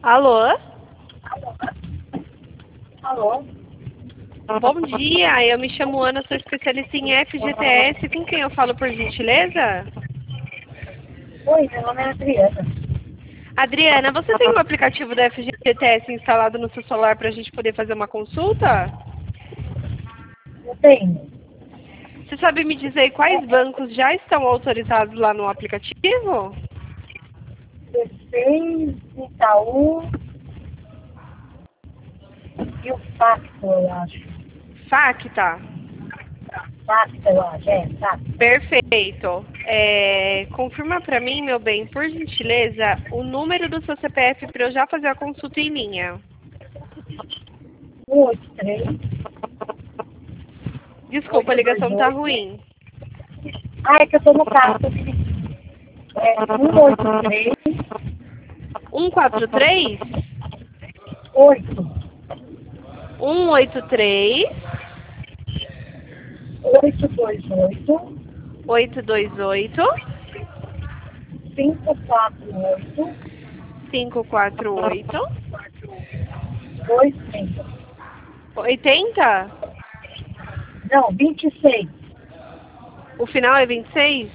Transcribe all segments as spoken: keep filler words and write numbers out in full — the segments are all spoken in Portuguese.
Alô? Alô? Bom dia, eu me chamo Ana, sou especialista em F G T S. Com quem eu falo, por gentileza? Oi, meu nome é Adriana. Adriana, você tem o aplicativo da F G T S instalado no seu celular para a gente poder fazer uma consulta? Eu tenho. Você sabe me dizer quais bancos já estão autorizados lá no aplicativo? C seis, Itaú e o Facto, eu acho. Facta. Facto, eu acho. É, Facto. Perfeito. É, confirma para mim, meu bem, por gentileza, o número do seu C P F para eu já fazer a consulta em linha. um oito três, Desculpa, a oito dois ligação tá oito. ruim. Ah, é que eu tô no carro. Tô dirigindo. É um oito três, um quatro três, oito, um oito três, oito dois oito, oito dois oito, cinco quatro oito, cinco quatro oito, dois trinta. oitenta? Não, vinte e seis. O final é vinte e seis?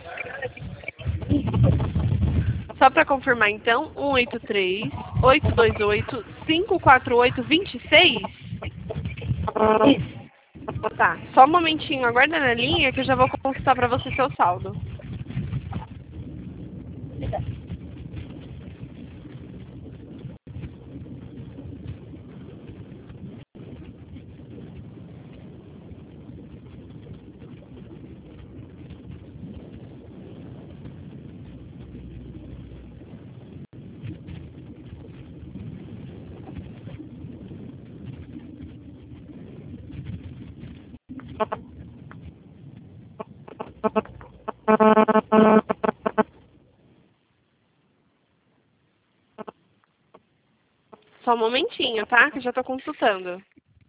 Só para confirmar então, um oito três, oito dois oito, cinco quatro oito, vinte e seis? Isso. Tá, só um momentinho, aguarda na linha que eu já vou consultar para você seu saldo. Só um momentinho, tá? Que eu já tô consultando.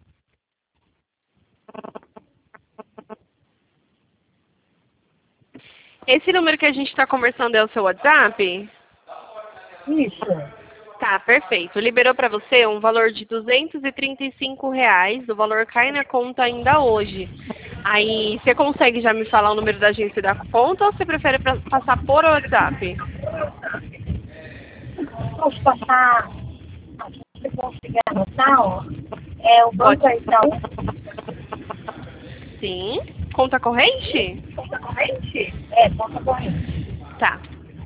Esse número que a gente está conversando é o seu WhatsApp? Isso. Tá, perfeito. Liberou para você um valor de duzentos e trinta e cinco reais. O valor cai na conta ainda hoje. Aí, você consegue já me falar o número da agência da conta ou você prefere pra, passar por WhatsApp? Posso passar, se você conseguir anotar, ó, é o Banco Pode. Itaú. Sim. Conta corrente? Conta corrente? É, conta corrente. Tá.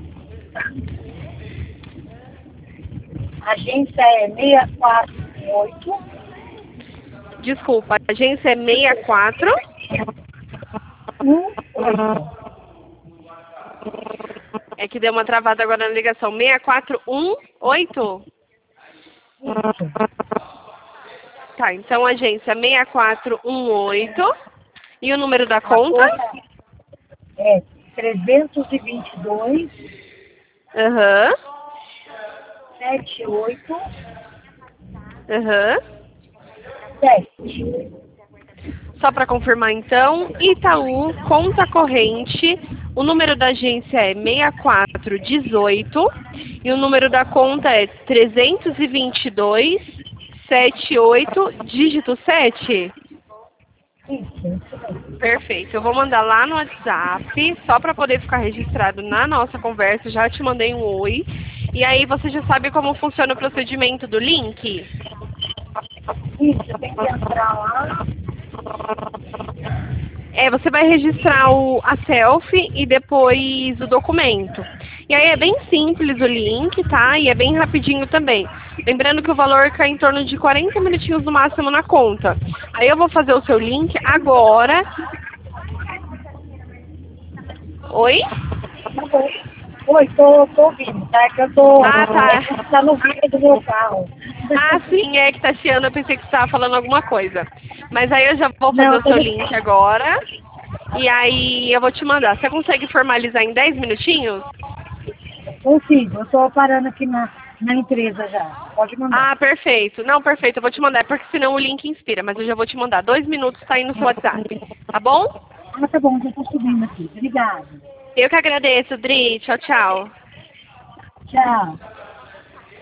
A agência é seis quatro oito, Desculpa, a agência é seis quatro. um oito. É que deu uma travada agora na ligação. seis quatro um oito? Isso. Tá, então agência seis quatro um oito. E o número da conta? É trezentos e vinte e dois, Aham. setenta e oito, Aham. sete. Só para confirmar então, Itaú, conta corrente, o número da agência é seis quatro um oito e o número da conta é trezentos e vinte e dois, setenta e oito, dígito sete. Isso, isso mesmo. Perfeito, eu vou mandar lá no WhatsApp, só para poder ficar registrado na nossa conversa, já te mandei um oi. E aí você já sabe como funciona o procedimento do link? Isso, tem que entrar lá. É, você vai registrar o, a selfie e depois o documento. E aí é bem simples o link, tá? E é bem rapidinho também. Lembrando que o valor cai em torno de quarenta minutinhos no máximo na conta. Aí eu vou fazer o seu link agora. Oi? Tá bom. Oi, tô, tô ouvindo, tá? É que eu tô. Ah, tá. É que tá no vídeo do meu carro. Ah, sim, é que tá chiando, eu pensei que você estava falando alguma coisa. Mas aí eu já vou fazer Não, o tô seu no- link agora. E aí eu vou te mandar. Você consegue formalizar em dez minutinhos? Consigo, eu tô parando aqui na, na empresa já. Pode mandar. Ah, perfeito. Não, perfeito, eu vou te mandar, é porque senão o link inspira, mas eu já vou te mandar. Dois minutos tá aí no seu WhatsApp. Tá bom? Ah, tá bom, já tô subindo aqui. Obrigada. Eu que agradeço, Dri. Tchau, tchau. Tchau.